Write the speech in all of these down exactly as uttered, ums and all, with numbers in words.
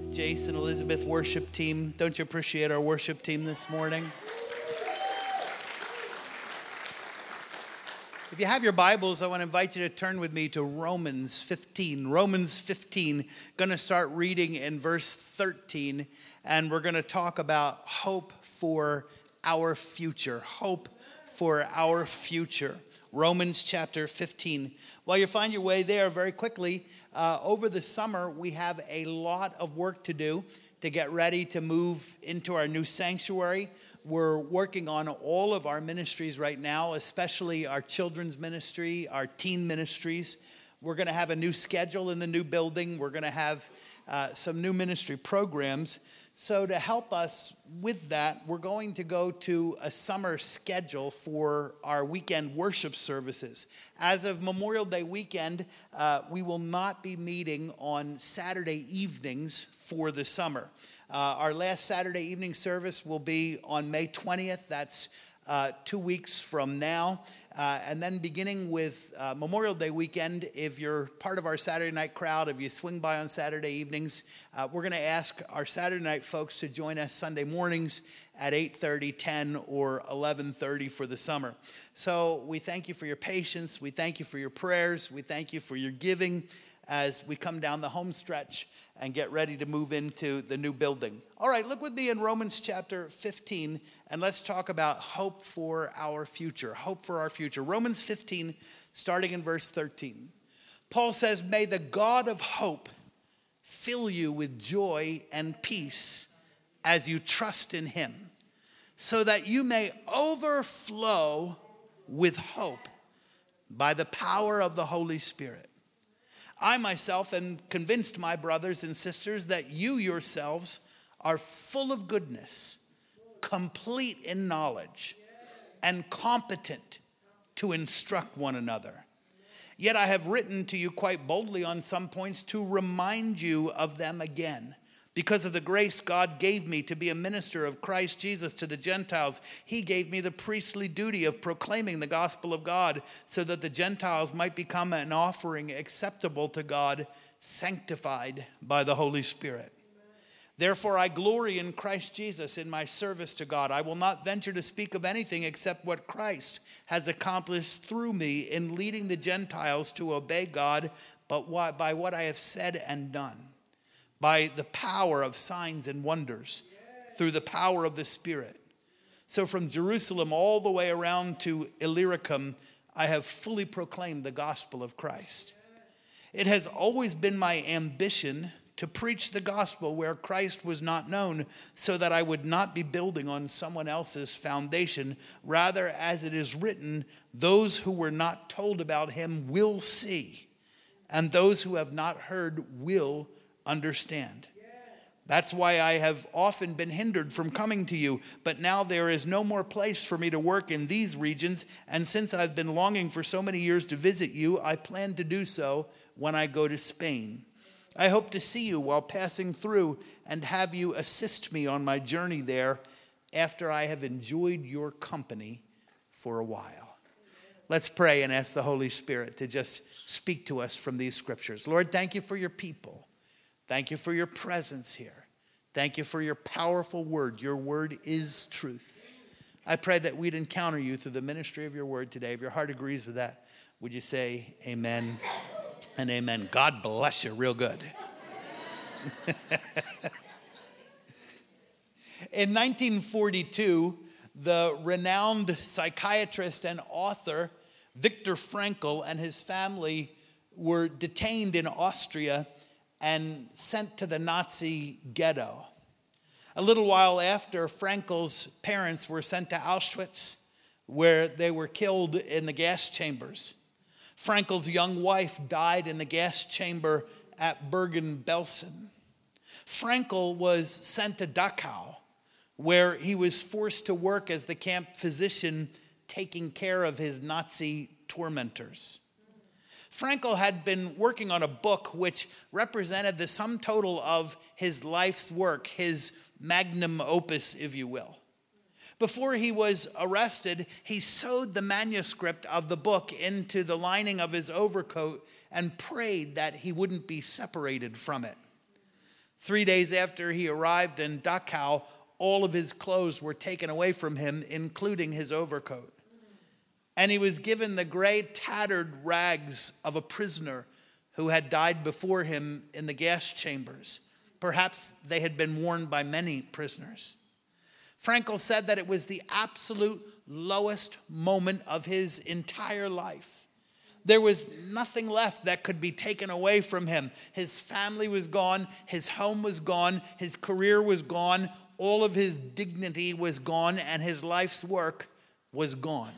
Jason, Elizabeth, worship team. Don't you appreciate our worship team this morning? If you have your Bibles, I want to invite you to turn with me to Romans fifteen. Romans fifteen, going to start reading in verse thirteen, and we're going to talk about hope for our future. Hope for our future. Romans chapter fifteen. While you find your way there very quickly, uh, over the summer we have a lot of work to do to get ready to move into our new sanctuary. We're working on all of our ministries right now, especially our children's ministry, our teen ministries. We're going to have a new schedule in the new building. We're going to have uh, some new ministry programs. So to help us with that, we're going to go to a summer schedule for our weekend worship services. As of Memorial Day weekend, uh, we will not be meeting on Saturday evenings for the summer. Uh, our last Saturday evening service will be on May twentieth. That's uh, two weeks from now. Uh, and then beginning with uh, Memorial Day weekend, if you're part of our Saturday night crowd, if you swing by on Saturday evenings, uh, we're going to ask our Saturday night folks to join us Sunday mornings at eight thirty, ten, or eleven thirty for the summer. So we thank you for your patience. We thank you for your prayers. We thank you for your giving as we come down the home stretch and get ready to move into the new building. All right, look with me in Romans chapter fifteen, and let's talk about hope for our future. Hope for our future. Romans fifteen, starting in verse thirteen. Paul says, "May the God of hope fill you with joy and peace as you trust in him, so that you may overflow with hope by the power of the Holy Spirit. I myself am convinced, my brothers and sisters, that you yourselves are full of goodness, complete in knowledge, and competent to instruct one another. Yet I have written to you quite boldly on some points to remind you of them again. Because of the grace God gave me to be a minister of Christ Jesus to the Gentiles, he gave me the priestly duty of proclaiming the gospel of God so that the Gentiles might become an offering acceptable to God, sanctified by the Holy Spirit. Therefore, I glory in Christ Jesus in my service to God. I will not venture to speak of anything except what Christ has accomplished through me in leading the Gentiles to obey God, but by what I have said and done, by the power of signs and wonders, through the power of the Spirit. So from Jerusalem all the way around to Illyricum, I have fully proclaimed the gospel of Christ. It has always been my ambition to preach the gospel where Christ was not known, so that I would not be building on someone else's foundation. Rather, as it is written, those who were not told about him will see, and those who have not heard will understand. That's why I have often been hindered from coming to you, but now there is no more place for me to work in these regions, and since I've been longing for so many years to visit you, I plan to do so when I go to Spain. I hope to see you while passing through and have you assist me on my journey there after I have enjoyed your company for a while." Let's pray and ask the Holy Spirit to just speak to us from these scriptures. Lord, thank you for your people. Thank you for your presence here. Thank you for your powerful word. Your word is truth. I pray that we'd encounter you through the ministry of your word today. If your heart agrees with that, would you say amen and amen? God bless you real good. In nineteen forty-two, the renowned psychiatrist and author Viktor Frankl and his family were detained in Austria and sent to the Nazi ghetto. A little while after, Frankl's parents were sent to Auschwitz, where they were killed in the gas chambers. Frankl's young wife died in the gas chamber at Bergen-Belsen. Frankl was sent to Dachau, where he was forced to work as the camp physician, taking care of his Nazi tormentors. Frankl had been working on a book which represented the sum total of his life's work, his magnum opus, if you will. Before he was arrested, he sewed the manuscript of the book into the lining of his overcoat and prayed that he wouldn't be separated from it. Three days after he arrived in Dachau, all of his clothes were taken away from him, including his overcoat. And he was given the gray, tattered rags of a prisoner who had died before him in the gas chambers. Perhaps they had been worn by many prisoners. Frankl said that it was the absolute lowest moment of his entire life. There was nothing left that could be taken away from him. His family was gone. His home was gone. His career was gone. All of his dignity was gone, and his life's work was gone.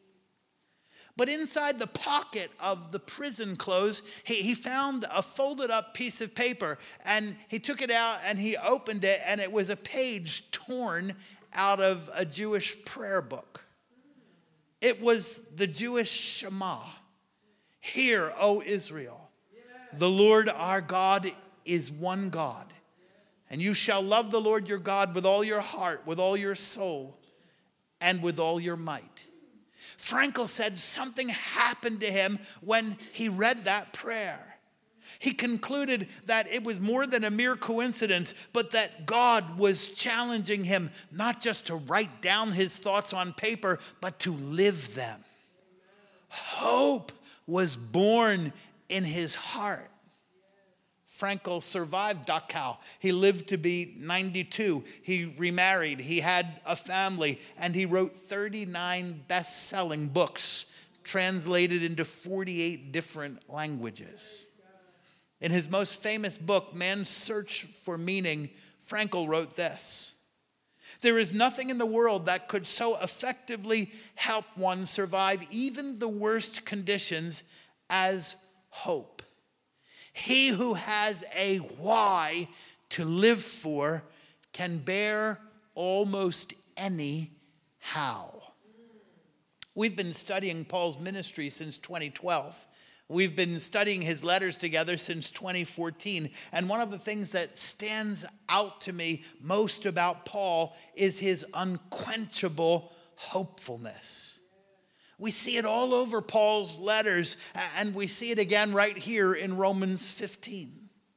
But inside the pocket of the prison clothes, he, he found a folded up piece of paper, and he took it out and he opened it, and it was a page torn out of a Jewish prayer book. It was the Jewish Shema. Hear, O Israel, the Lord our God is one God, and you shall love the Lord your God with all your heart, with all your soul, and with all your might. Frankl said something happened to him when he read that prayer. He concluded that it was more than a mere coincidence, but that God was challenging him not just to write down his thoughts on paper, but to live them. Hope was born in his heart. Frankl survived Dachau. He lived to be ninety-two. He remarried. He had a family. And he wrote thirty-nine best-selling books translated into forty-eight different languages. In his most famous book, Man's Search for Meaning, Frankl wrote this: there is nothing in the world that could so effectively help one survive even the worst conditions as hope. He who has a why to live for can bear almost any how. We've been studying Paul's ministry since twenty twelve. We've been studying his letters together since twenty fourteen. And one of the things that stands out to me most about Paul is his unquenchable hopefulness. We see it all over Paul's letters, and we see it again right here in Romans fifteen.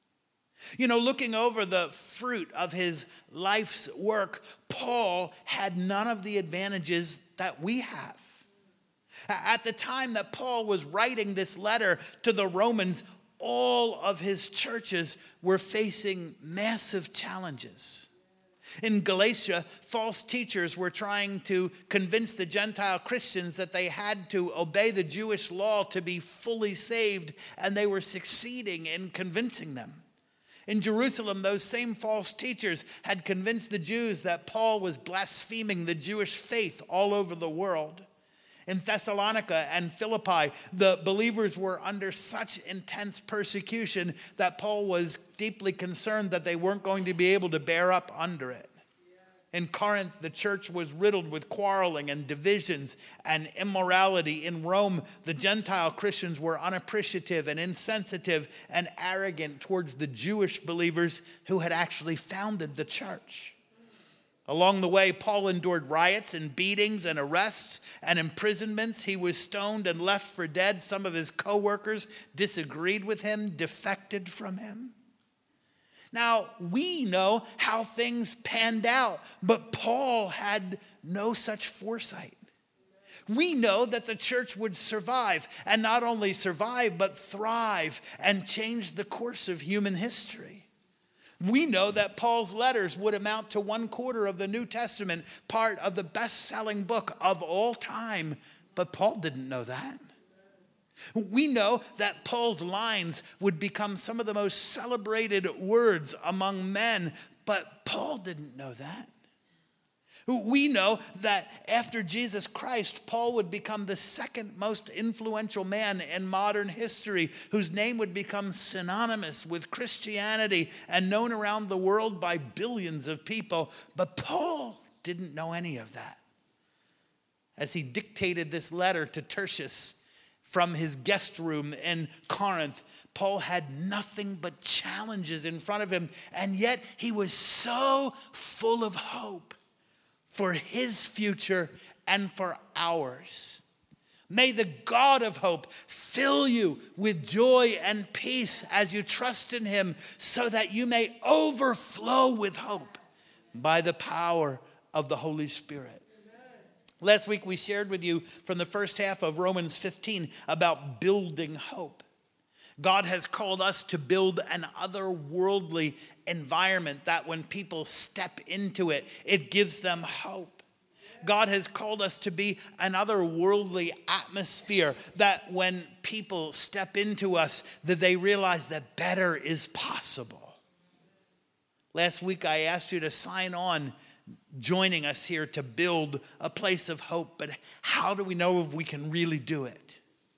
You know, looking over the fruit of his life's work, Paul had none of the advantages that we have. At the time that Paul was writing this letter to the Romans, all of his churches were facing massive challenges. In Galatia, false teachers were trying to convince the Gentile Christians that they had to obey the Jewish law to be fully saved, and they were succeeding in convincing them. In Jerusalem, those same false teachers had convinced the Jews that Paul was blaspheming the Jewish faith all over the world. In Thessalonica and Philippi, the believers were under such intense persecution that Paul was deeply concerned that they weren't going to be able to bear up under it. In Corinth, the church was riddled with quarreling and divisions and immorality. In Rome, the Gentile Christians were unappreciative and insensitive and arrogant towards the Jewish believers who had actually founded the church. Along the way, Paul endured riots and beatings and arrests and imprisonments. He was stoned and left for dead. Some of his co-workers disagreed with him, defected from him. Now, we know how things panned out, but Paul had no such foresight. We know that the church would survive, and not only survive, but thrive and change the course of human history. We know that Paul's letters would amount to one quarter of the New Testament, part of the best-selling book of all time, but Paul didn't know that. We know that Paul's lines would become some of the most celebrated words among men, but Paul didn't know that. We know that after Jesus Christ, Paul would become the second most influential man in modern history, whose name would become synonymous with Christianity and known around the world by billions of people. But Paul didn't know any of that. As he dictated this letter to Tertius from his guest room in Corinth, Paul had nothing but challenges in front of him, and yet he was so full of hope for his future and for ours. May the God of hope fill you with joy and peace as you trust in him, so that you may overflow with hope by the power of the Holy Spirit. Last week we shared with you from the first half of Romans fifteen about building hope. God has called us to build an otherworldly environment that when people step into it, it gives them hope. God has called us to be an otherworldly atmosphere that when people step into us, that they realize that better is possible. Last week I asked you to sign on joining us here to build a place of hope, but how do we know if we can really do it?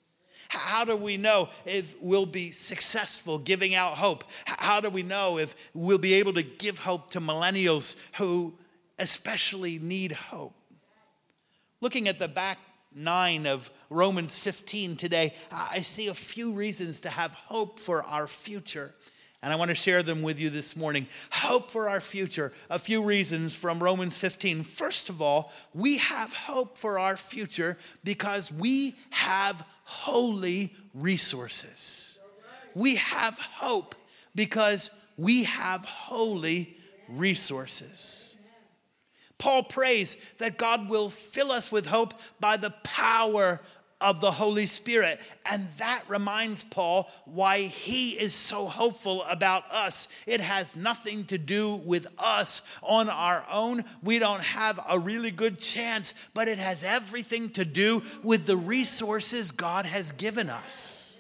How do we know if we'll be successful giving out hope? How do we know if we'll be able to give hope to millennials who especially need hope? Looking at the back nine of Romans fifteen today, I see a few reasons to have hope for our future. And I want to share them with you this morning. Hope for our future. A few reasons from Romans fifteen. First of all, we have hope for our future because we have holy resources. We have hope because we have holy resources. Paul prays that God will fill us with hope by the power of the Holy Spirit. And that reminds Paul why he is so hopeful about us. It has nothing to do with us on our own. We don't have a really good chance, but it has everything to do with the resources God has given us.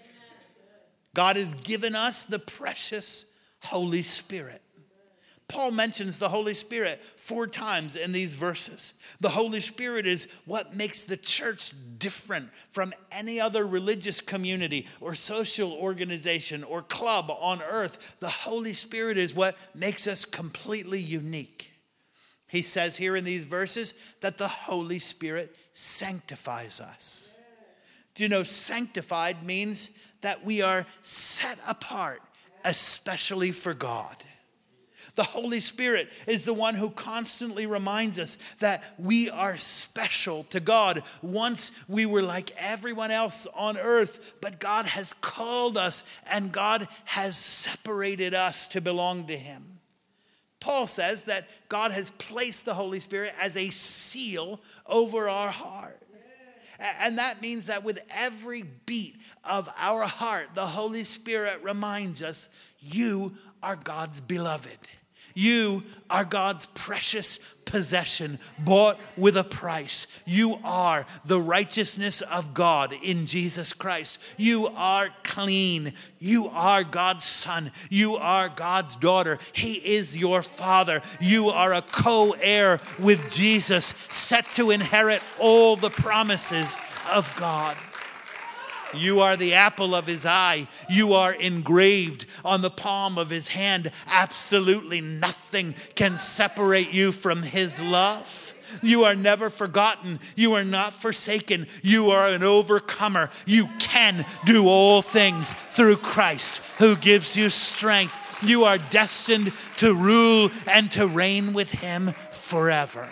God has given us the precious Holy Spirit. Paul mentions the Holy Spirit four times in these verses. The Holy Spirit is what makes the church different from any other religious community or social organization or club on earth. The Holy Spirit is what makes us completely unique. He says here in these verses that the Holy Spirit sanctifies us. Do you know sanctified means that we are set apart, especially for God. The Holy Spirit is the one who constantly reminds us that we are special to God. Once we were like everyone else on earth, but God has called us and God has separated us to belong to him. Paul says that God has placed the Holy Spirit as a seal over our heart. And that means that with every beat of our heart, the Holy Spirit reminds us, you are God's beloved. You are God's precious possession, bought with a price. You are the righteousness of God in Jesus Christ. You are clean. You are God's son. You are God's daughter. He is your father. You are a co-heir with Jesus, set to inherit all the promises of God. You are the apple of his eye. You are engraved on the palm of his hand. Absolutely nothing can separate you from his love. You are never forgotten. You are not forsaken. You are an overcomer. You can do all things through Christ who gives you strength. You are destined to rule and to reign with him forever.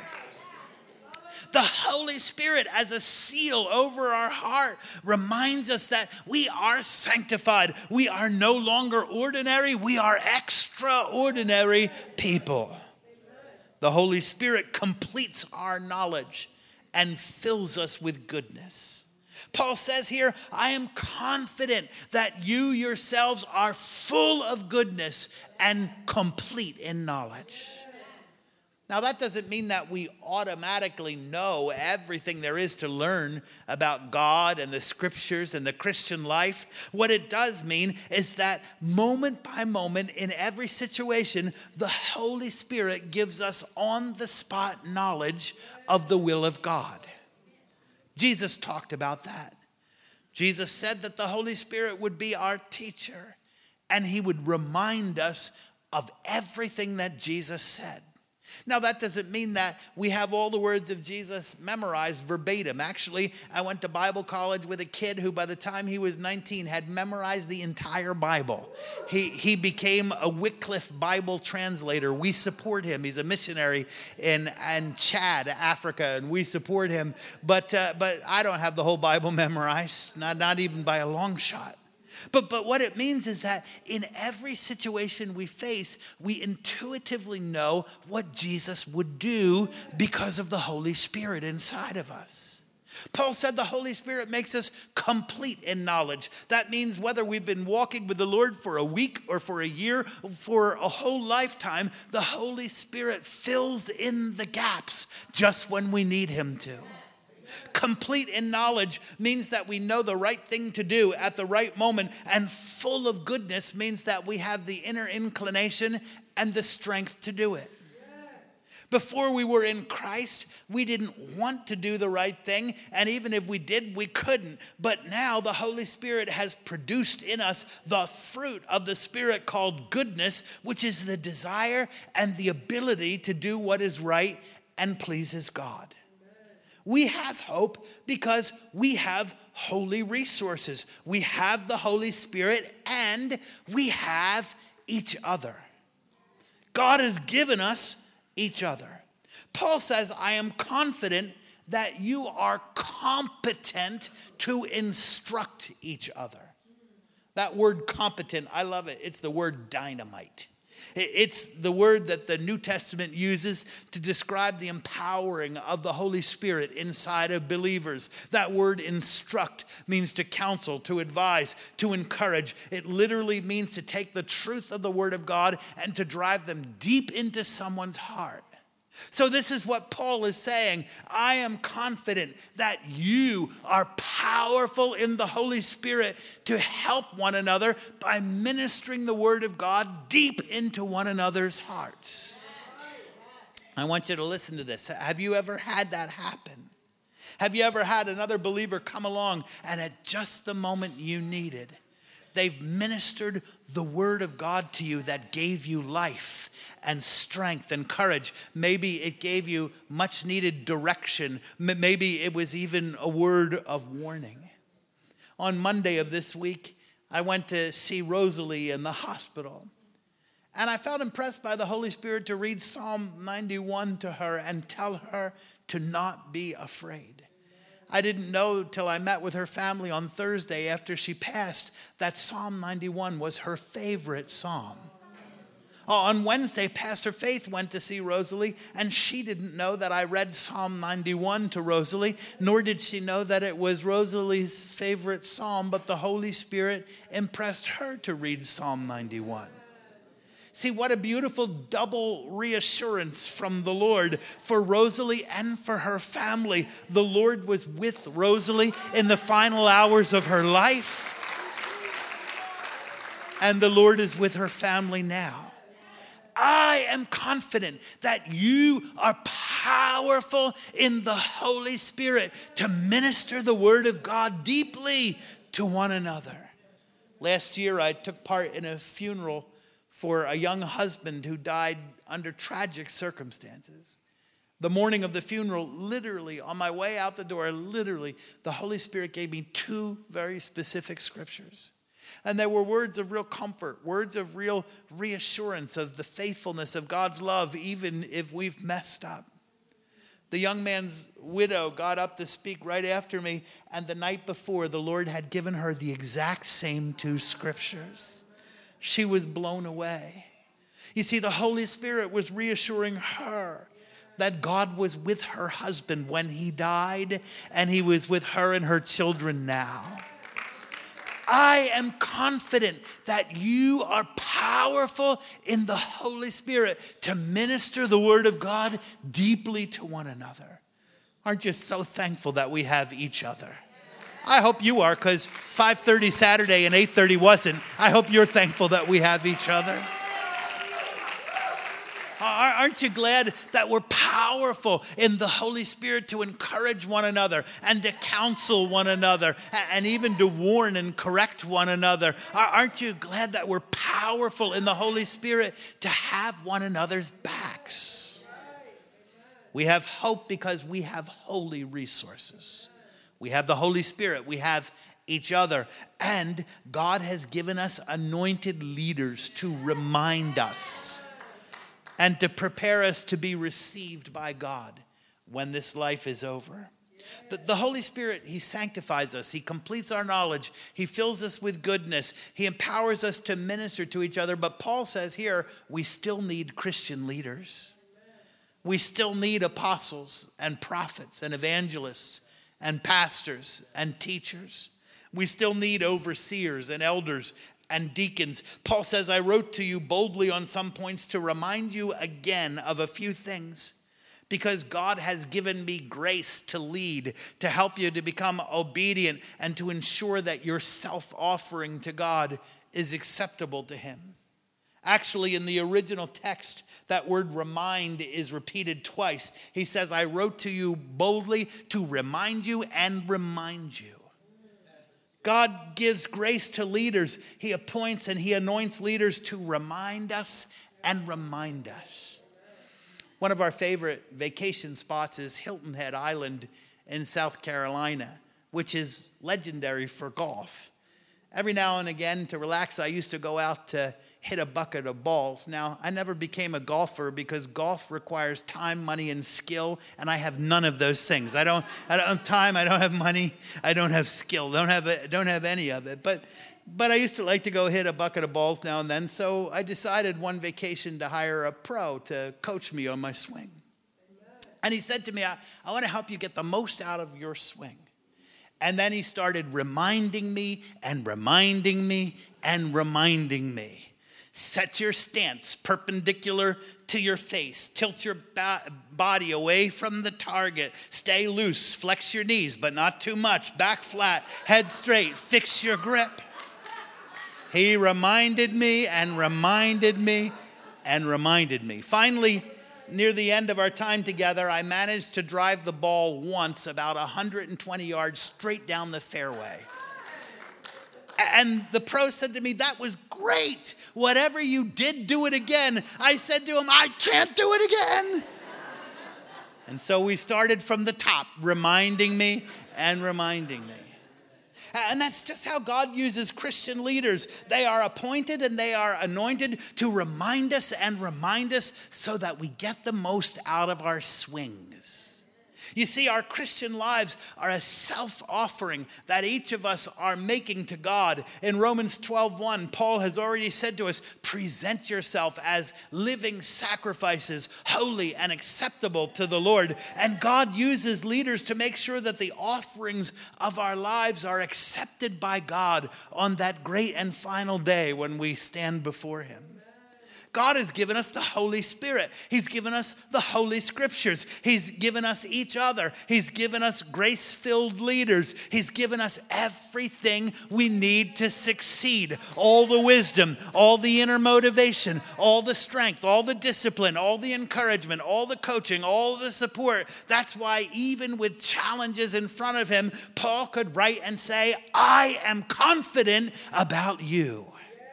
The Holy Spirit as a seal over our heart reminds us that we are sanctified. We are no longer ordinary. We are extraordinary people. The Holy Spirit completes our knowledge and fills us with goodness. Paul says here, I am confident that you yourselves are full of goodness and complete in knowledge. Now, that doesn't mean that we automatically know everything there is to learn about God and the scriptures and the Christian life. What it does mean is that moment by moment in every situation, the Holy Spirit gives us on-the-spot knowledge of the will of God. Jesus talked about that. Jesus said that the Holy Spirit would be our teacher, and he would remind us of everything that Jesus said. Now, that doesn't mean that we have all the words of Jesus memorized verbatim. Actually, I went to Bible college with a kid who, by the time he was nineteen, had memorized the entire Bible. He, he became a Wycliffe Bible translator. We support him. He's a missionary in, in Chad, Africa, and we support him. But, uh, but I don't have the whole Bible memorized, not, not even by a long shot. But, but what it means is that in every situation we face, we intuitively know what Jesus would do because of the Holy Spirit inside of us. Paul said the Holy Spirit makes us complete in knowledge. That means whether we've been walking with the Lord for a week or for a year, for a whole lifetime, the Holy Spirit fills in the gaps just when we need him to. Complete in knowledge means that we know the right thing to do at the right moment, and full of goodness means that we have the inner inclination and the strength to do it. Before we were in Christ, we didn't want to do the right thing, and even if we did, we couldn't. But now the Holy Spirit has produced in us the fruit of the Spirit called goodness, which is the desire and the ability to do what is right and pleases God. We have hope because we have holy resources. We have the Holy Spirit and we have each other. God has given us each other. Paul says, I am confident that you are competent to instruct each other. That word competent, I love it. It's the word dynamite. It's the word that the New Testament uses to describe the empowering of the Holy Spirit inside of believers. That word instruct means to counsel, to advise, to encourage. It literally means to take the truth of the Word of God and to drive them deep into someone's heart. So this is what Paul is saying. I am confident that you are powerful in the Holy Spirit to help one another by ministering the Word of God deep into one another's hearts. I want you to listen to this. Have you ever had that happen? Have you ever had another believer come along and at just the moment you needed, they've ministered the Word of God to you that gave you life and strength and courage? Maybe it gave you much needed direction. Maybe it was even a word of warning. On Monday of this week, I went to see Rosalie in the hospital. And I felt impressed by the Holy Spirit to read Psalm ninety-one to her and tell her to not be afraid. I didn't know till I met with her family on Thursday after she passed that Psalm ninety-one was her favorite psalm. On Wednesday, Pastor Faith went to see Rosalie, and she didn't know that I read Psalm ninety-one to Rosalie, nor did she know that it was Rosalie's favorite psalm, but the Holy Spirit impressed her to read Psalm ninety-one. See, what a beautiful double reassurance from the Lord for Rosalie and for her family. The Lord was with Rosalie in the final hours of her life, and the Lord is with her family now. I am confident that you are powerful in the Holy Spirit to minister the Word of God deeply to one another. Last year, I took part in a funeral for a young husband who died under tragic circumstances. The morning of the funeral, literally, on my way out the door, literally, the Holy Spirit gave me two very specific scriptures. And they were words of real comfort, words of real reassurance of the faithfulness of God's love, even if we've messed up. The young man's widow got up to speak right after me, and the night before, the Lord had given her the exact same two scriptures. She was blown away. You see, the Holy Spirit was reassuring her that God was with her husband when he died, and he was with her and her children now. I am confident that you are powerful in the Holy Spirit to minister the Word of God deeply to one another. Aren't you so thankful that we have each other? I hope you are, because five thirty Saturday and eight thirty wasn't. I hope you're thankful that we have each other. Aren't you glad that we're powerful in the Holy Spirit to encourage one another and to counsel one another and even to warn and correct one another? Aren't you glad that we're powerful in the Holy Spirit to have one another's backs? We have hope because we have holy resources. We have the Holy Spirit. We have each other. And God has given us anointed leaders to remind us and to prepare us to be received by God when this life is over. The, the Holy Spirit, he sanctifies us. He completes our knowledge. He fills us with goodness. He empowers us to minister to each other. But Paul says here, we still need Christian leaders. We still need apostles and prophets and evangelists and pastors and teachers. We still need overseers and elders and deacons. Paul says, I wrote to you boldly on some points to remind you again of a few things, because God has given me grace to lead, to help you to become obedient, and to ensure that your self-offering to God is acceptable to him. Actually, in the original text, that word remind is repeated twice. He says, I wrote to you boldly to remind you and remind you. God gives grace to leaders. He appoints and he anoints leaders to remind us and remind us. One of our favorite vacation spots is Hilton Head Island in South Carolina, which is legendary for golf. Every now and again, to relax, I used to go out to hit a bucket of balls. Now, I never became a golfer because golf requires time, money, and skill, and I have none of those things. I don't, I don't have time, I don't have money, I don't have skill, don't have, don't have any of it. But, but I used to like to go hit a bucket of balls now and then, so I decided one vacation to hire a pro to coach me on my swing. And he said to me, I, I want to help you get the most out of your swing. And then he started reminding me and reminding me and reminding me. Set your stance perpendicular to your face. Tilt your ba- body away from the target. Stay loose. Flex your knees, but not too much. Back flat. Head straight. Fix your grip. He reminded me and reminded me and reminded me. Finally, near the end of our time together, I managed to drive the ball once about one hundred twenty yards straight down the fairway. And the pro said to me, that was great. Whatever you did, do it again. I said to him, I can't do it again. And so we started from the top, reminding me and reminding me. And that's just how God uses Christian leaders. They are appointed and they are anointed to remind us and remind us so that we get the most out of our swings. You see, our Christian lives are a self-offering that each of us are making to God. In Romans twelve one, Paul has already said to us, present yourself as living sacrifices, holy and acceptable to the Lord. And God uses leaders to make sure that the offerings of our lives are accepted by God on that great and final day when we stand before him. God has given us the Holy Spirit. He's given us the Holy Scriptures. He's given us each other. He's given us grace-filled leaders. He's given us everything we need to succeed. All the wisdom, all the inner motivation, all the strength, all the discipline, all the encouragement, all the coaching, all the support. That's why even with challenges in front of him, Paul could write and say, I am confident about you.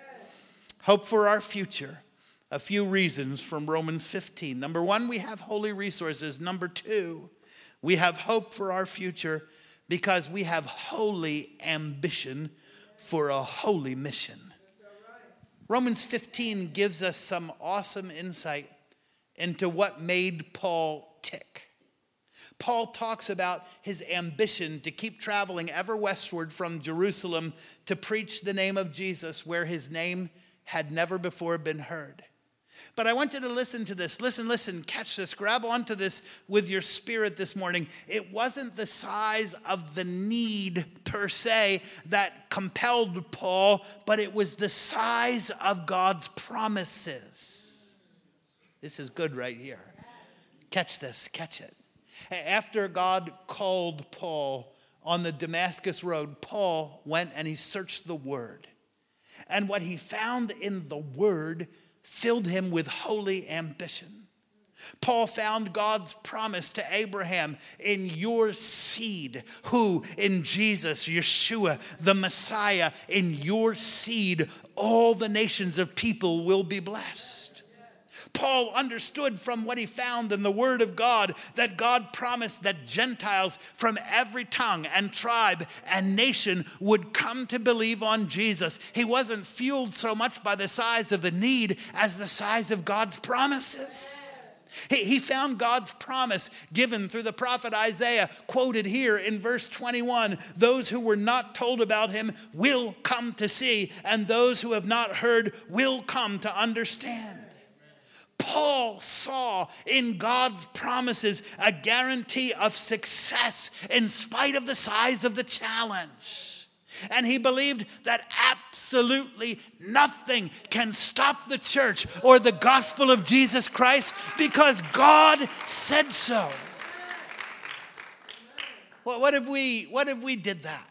Hope for our future. A few reasons from Romans fifteen. Number one, we have holy resources. Number two, we have hope for our future because we have holy ambition for a holy mission. Romans fifteen gives us some awesome insight into what made Paul tick. Paul talks about his ambition to keep traveling ever westward from Jerusalem to preach the name of Jesus where his name had never before been heard. But I want you to listen to this. Listen, listen, catch this. Grab onto this with your spirit this morning. It wasn't the size of the need per se that compelled Paul, but it was the size of God's promises. This is good right here. Catch this, catch it. After God called Paul on the Damascus road, Paul went and he searched the Word. And what he found in the Word filled him with holy ambition. Paul found God's promise to Abraham, in your seed, who in Jesus, Yeshua, the Messiah, in your seed, all the nations of people will be blessed. Paul understood from what he found in the Word of God that God promised that Gentiles from every tongue and tribe and nation would come to believe on Jesus. He wasn't fueled so much by the size of the need as the size of God's promises. He, he found God's promise given through the prophet Isaiah, quoted here in verse twenty-one. Those who were not told about him will come to see, and those who have not heard will come to understand. Paul saw in God's promises a guarantee of success in spite of the size of the challenge. And he believed that absolutely nothing can stop the church or the gospel of Jesus Christ because God said so. Well, what if we, what if we did that?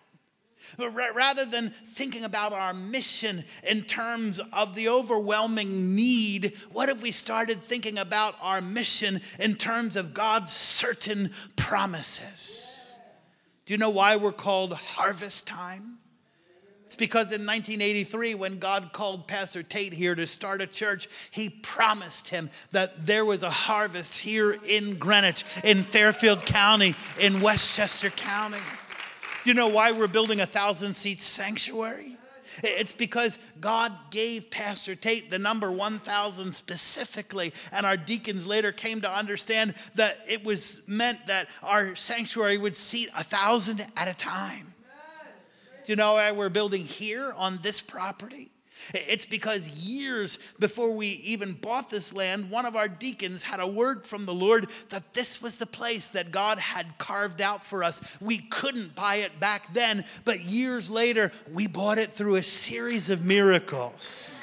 Rather than thinking about our mission in terms of the overwhelming need, what if we started thinking about our mission in terms of God's certain promises? Do you know why we're called Harvest Time? It's because in nineteen eighty-three, when God called Pastor Tate here to start a church, he promised him that there was a harvest here in Greenwich, in Fairfield County, in Westchester County. Do you know why we're building a thousand-seat sanctuary? It's because God gave Pastor Tate the number one thousand specifically, and our deacons later came to understand that it was meant that our sanctuary would seat a thousand at a time. Do you know why we're building here on this property? It's because years before we even bought this land, one of our deacons had a word from the Lord that this was the place that God had carved out for us. We couldn't buy it back then, but years later, we bought it through a series of miracles.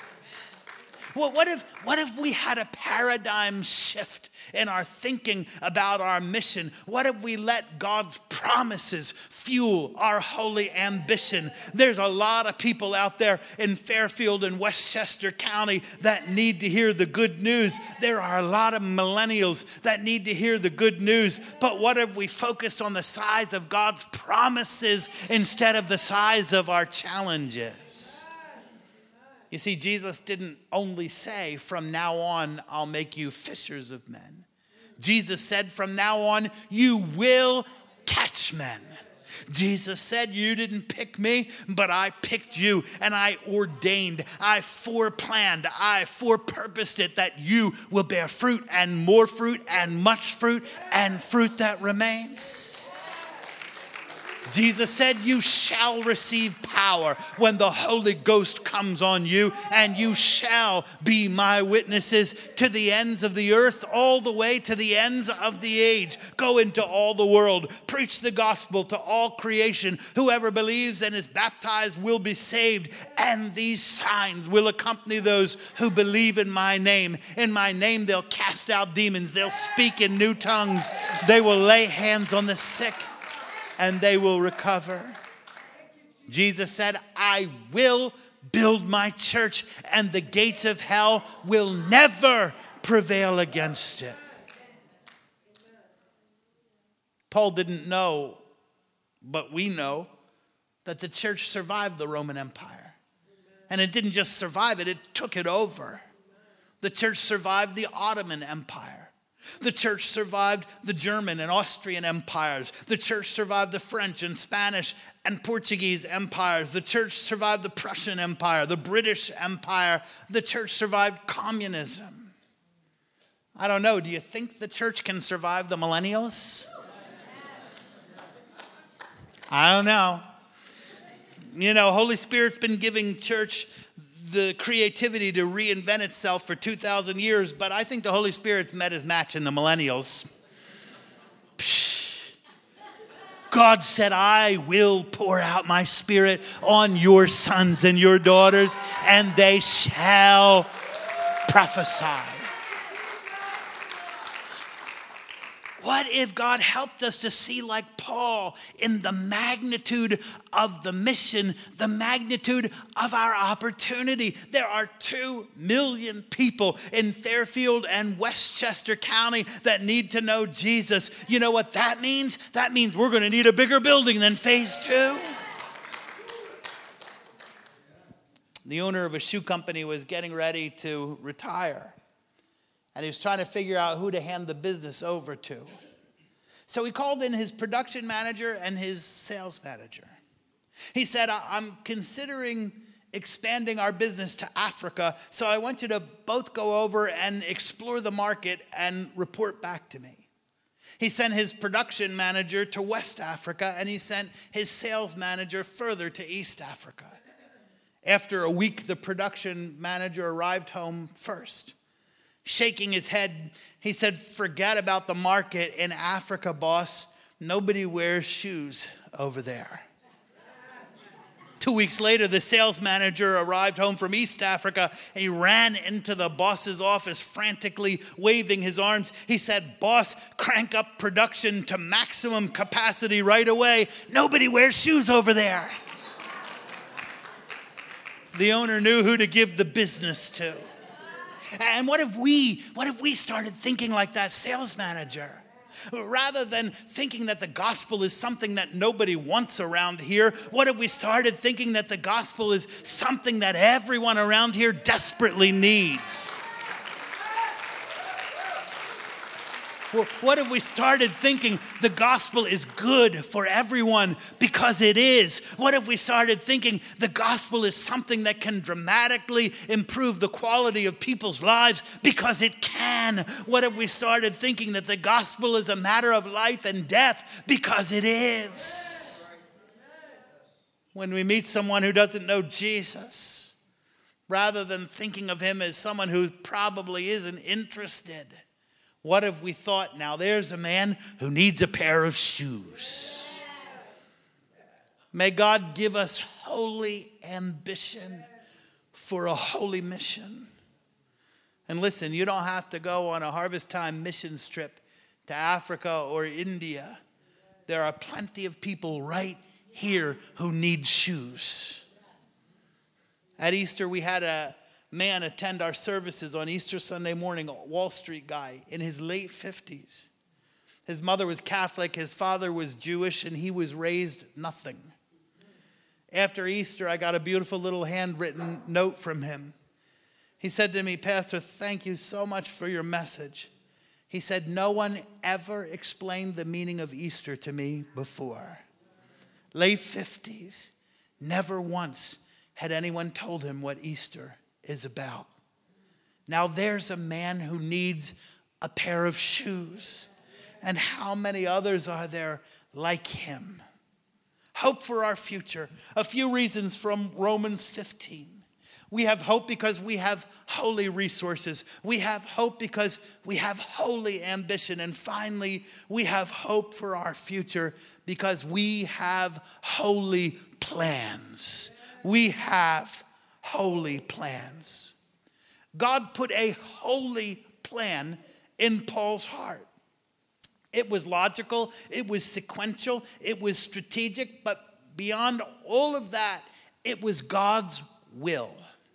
Well, what if, what if we had a paradigm shift in our thinking about our mission? What if we let God's promises fuel our holy ambition? There's a lot of people out there in Fairfield and Westchester County that need to hear the good news. There are a lot of millennials that need to hear the good news. But what if we focused on the size of God's promises instead of the size of our challenges? You see, Jesus didn't only say, from now on, I'll make you fishers of men. Jesus said, from now on, you will catch men. Jesus said, you didn't pick me, but I picked you, and I ordained, I foreplanned, I forepurposed it that you will bear fruit and more fruit and much fruit and fruit that remains. Jesus said, you shall receive power when the Holy Ghost comes on you, and you shall be my witnesses to the ends of the earth, all the way to the ends of the age. Go into all the world, preach the gospel to all creation. Whoever believes and is baptized will be saved, and these signs will accompany those who believe in my name. In my name, they'll cast out demons. They'll speak in new tongues. They will lay hands on the sick, and they will recover. Jesus said, I will build my church, and the gates of hell will never prevail against it. Paul didn't know, but we know, that the church survived the Roman Empire. And it didn't just survive it, it took it over. The church survived the Ottoman Empire. The church survived the German and Austrian empires. The church survived the French and Spanish and Portuguese empires. The church survived the Prussian Empire, the British Empire. The church survived communism. I don't know, do you think the church can survive the millennials? I don't know. You know, Holy Spirit's been giving church the creativity to reinvent itself for two thousand years, but I think the Holy Spirit's met his match in the millennials. Psh. God said, I will pour out my Spirit on your sons and your daughters, and they shall prophesy. What if God helped us to see, like Paul, in the magnitude of the mission, the magnitude of our opportunity? There are two million people in Fairfield and Westchester County that need to know Jesus. You know what that means? That means we're going to need a bigger building than phase two. The owner of a shoe company was getting ready to retire. and he was trying to figure out who to hand the business over to. So he called in his production manager and his sales manager. He said, I'm considering expanding our business to Africa, so I want you to both go over and explore the market and report back to me. He sent his production manager to West Africa, and he sent his sales manager further to East Africa. After a week, the production manager arrived home first. Shaking his head, he said, forget about the market in Africa, boss. Nobody wears shoes over there. Two weeks later, the sales manager arrived home from East Africa, and he ran into the boss's office, frantically waving his arms. He said, boss, crank up production to maximum capacity right away. Nobody wears shoes over there. The owner knew who to give the business to. And what if we, what if we started thinking like that sales manager? Rather than thinking that the gospel is something that nobody wants around here, what if we started thinking that the gospel is something that everyone around here desperately needs? What if we started thinking the gospel is good for everyone because it is? What if we started thinking the gospel is something that can dramatically improve the quality of people's lives because it can? What if we started thinking that the gospel is a matter of life and death because it is? When we meet someone who doesn't know Jesus, rather than thinking of him as someone who probably isn't interested, what if we thought, now there's a man who needs a pair of shoes? May God give us holy ambition for a holy mission. And listen, you don't have to go on a harvest time missions trip to Africa or India. There are plenty of people right here who need shoes. At Easter, we had a man attend our services on Easter Sunday morning, a Wall Street guy in his late fifties. His mother was Catholic, his father was Jewish, and he was raised nothing. After Easter, I got a beautiful little handwritten note from him. He said to me, Pastor, thank you so much for your message. He said, no one ever explained the meaning of Easter to me before. Late fifties, never once had anyone told him what Easter is about. Now there's a man who needs a pair of shoes. And how many others are there like him? Hope for our future. A few reasons from Romans fifteen. We have hope because we have holy resources. We have hope because we have holy ambition. And finally, we have hope for our future because we have holy plans. We have holy plans. God put a holy plan in Paul's heart. It was logical, it was sequential, it was strategic, but beyond all of that, it was God's will.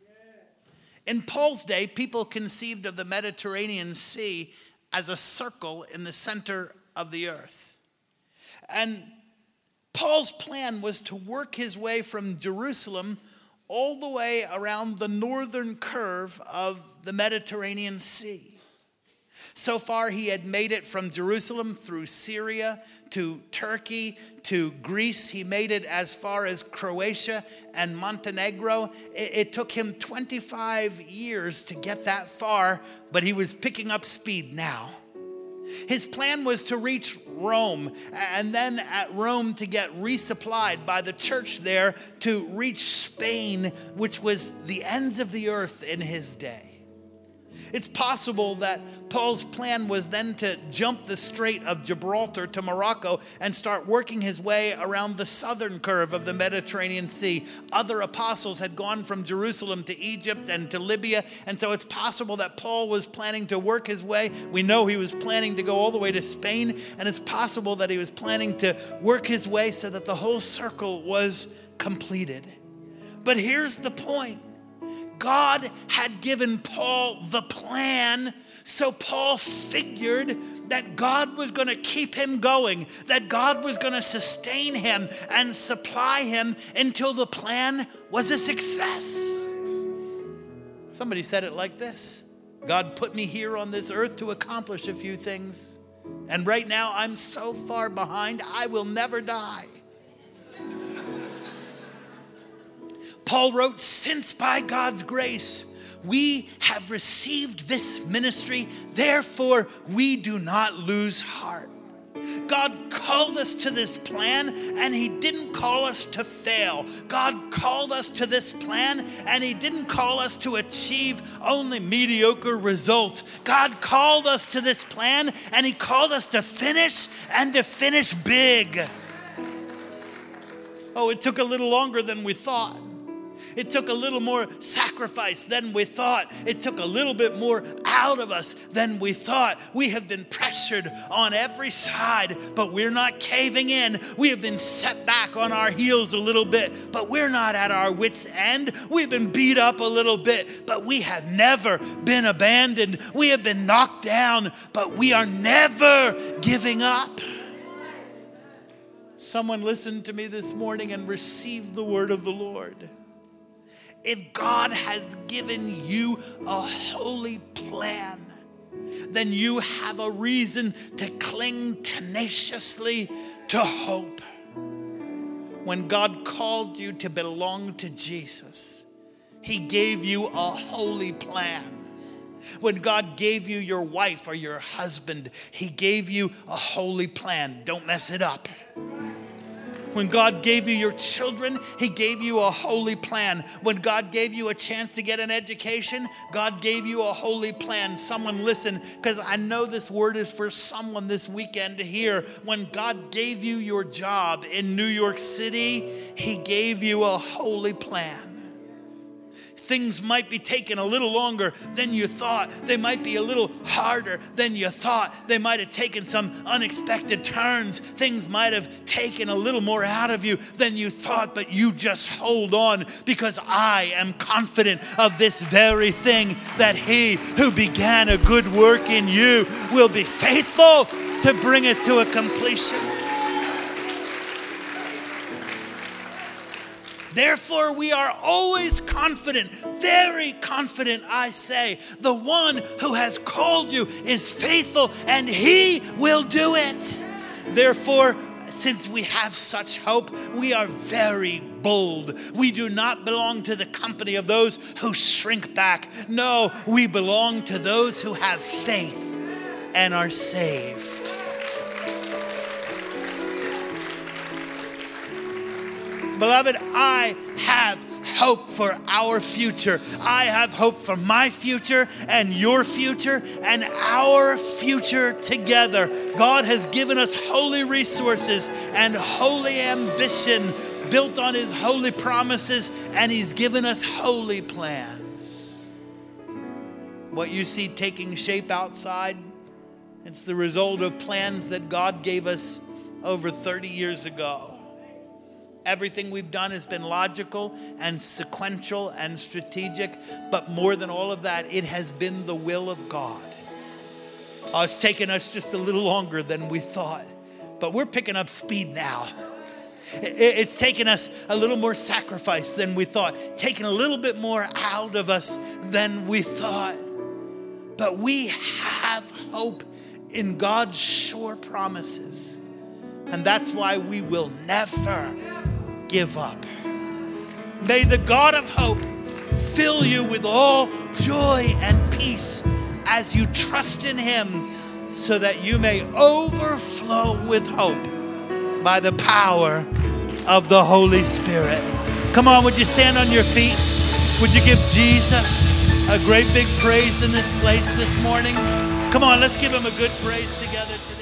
In Paul's day, people conceived of the Mediterranean Sea as a circle in the center of the earth. And Paul's plan was to work his way from Jerusalem all the way around the northern curve of the Mediterranean Sea. So far, he had made it from Jerusalem through Syria to Turkey to Greece. He made it as far as Croatia and Montenegro. It, it took him twenty-five years to get that far, but he was picking up speed now. His plan was to reach Rome, and then at Rome to get resupplied by the church there to reach Spain, which was the ends of the earth in his day. It's possible that Paul's plan was then to jump the Strait of Gibraltar to Morocco and start working his way around the southern curve of the Mediterranean Sea. Other apostles had gone from Jerusalem to Egypt and to Libya, and so it's possible that Paul was planning to work his way. We know he was planning to go all the way to Spain, and it's possible that he was planning to work his way so that the whole circle was completed. But here's the point. God had given Paul the plan, so Paul figured that God was going to keep him going, that God was going to sustain him and supply him until the plan was a success. Somebody said it like this: God put me here on this earth to accomplish a few things. And right now I'm so far behind, I will never die. Paul wrote, since by God's grace we have received this ministry, therefore we do not lose heart. God called us to this plan, and he didn't call us to fail. God called us to this plan, and he didn't call us to achieve only mediocre results. God called us to this plan, and he called us to finish and to finish big. Oh, it took a little longer than we thought. It took a little more sacrifice than we thought. It took a little bit more out of us than we thought. We have been pressured on every side, but we're not caving in. We have been set back on our heels a little bit, but we're not at our wits' end. We've been beat up a little bit, but we have never been abandoned. We have been knocked down, but we are never giving up. Someone listened to me this morning and received the word of the Lord. If God has given you a holy plan, then you have a reason to cling tenaciously to hope. When God called you to belong to Jesus, he gave you a holy plan. When God gave you your wife or your husband, he gave you a holy plan. Don't mess it up. When God gave you your children, he gave you a holy plan. When God gave you a chance to get an education, God gave you a holy plan. Someone listen, because I know this word is for someone this weekend to hear. When God gave you your job in New York City, he gave you a holy plan. Things might be taking a little longer than you thought. They might be a little harder than you thought. They might have taken some unexpected turns. Things might have taken a little more out of you than you thought, but you just hold on, because I am confident of this very thing, that he who began a good work in you will be faithful to bring it to a completion. Therefore, we are always confident, very confident, I say. The one who has called you is faithful, and he will do it. Therefore, since we have such hope, we are very bold. We do not belong to the company of those who shrink back. No, we belong to those who have faith and are saved. Beloved, I have hope for our future. I have hope for my future and your future and our future together. God has given us holy resources and holy ambition built on his holy promises, and he's given us holy plans. What you see taking shape outside, it's the result of plans that God gave us over thirty years ago. Everything we've done has been logical and sequential and strategic, but more than all of that, it has been the will of God. Oh, it's taken us just a little longer than we thought, but we're picking up speed now. It's taken us a little more sacrifice than we thought, taken a little bit more out of us than we thought. But we have hope in God's sure promises, and that's why we will never give up. May the God of hope fill you with all joy and peace as you trust in him, so that you may overflow with hope by the power of the Holy Spirit. Come on, would you stand on your feet? Would you give Jesus a great big praise in this place this morning? Come on, let's give him a good praise together today.